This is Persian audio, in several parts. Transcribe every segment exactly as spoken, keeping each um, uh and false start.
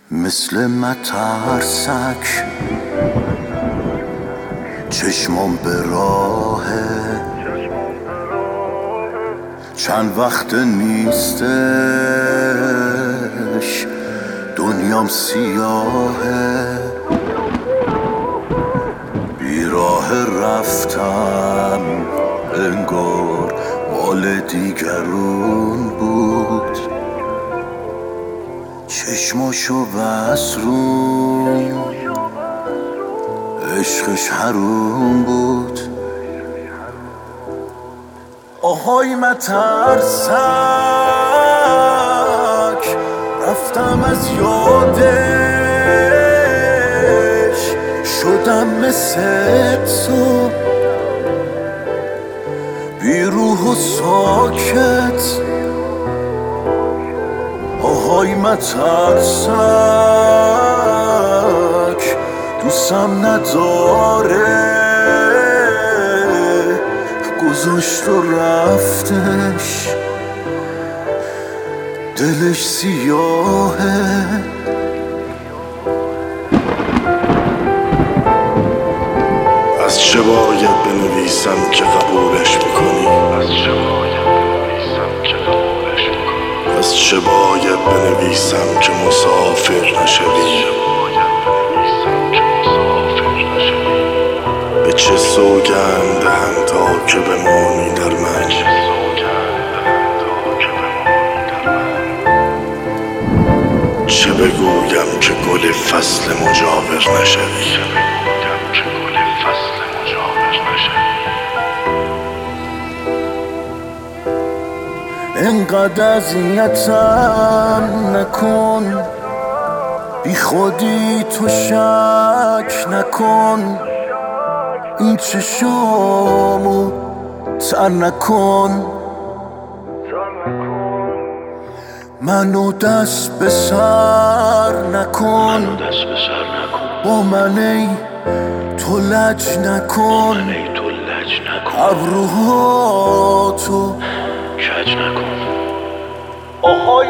مثل مترسک چشمام به راهه، چند وقت نیستش دنیام سیاهه، بیراه رفتم انگار مال دیگرون بود، چشماشو بس روم عشقش حروم بود. آهای مترسک رفتم از یادش، شدم مثل تو بی روح و ساکت. آهای مترسک دوستم نداره، گذاشت و رفتش دلش سیاهه. از چه باید بنویسم که قبولش بکنی؟ از چه باید بنویسم که قبولش بکنی؟ از چه باید بنویسم که مسافر نشوی؟ به چه سوگند دهم تا که بمانی در من؟ چه بگویم که گل فصل مجاور نشوی؟ انقدر اذیتم نکن، بی خودی تو شک نکن، این چشامو تر نکن، منو دست به سر نکن، با من ای تو لج نکن، ابروهاتو کج نکن. آهای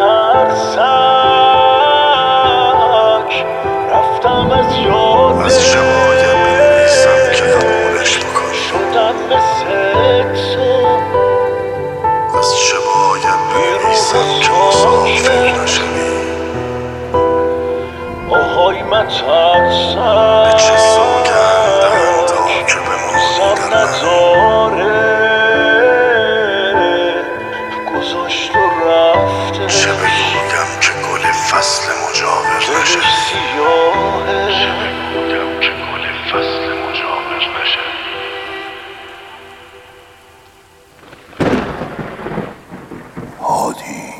مترسک رفتم از یادش، از چه باید بنویسم که قبولش بکنی؟ شدم مثل تو. از چه باید بنویسم که مسافر نشوی؟ آهای مترسک به چه سوگند دهم تا که بمانی در من؟ گذاشت و رفته، چه بگویم که گل فصل مجاور نشوی؟ چه بگویم که گل فصل مجاور نشوی؟ هادی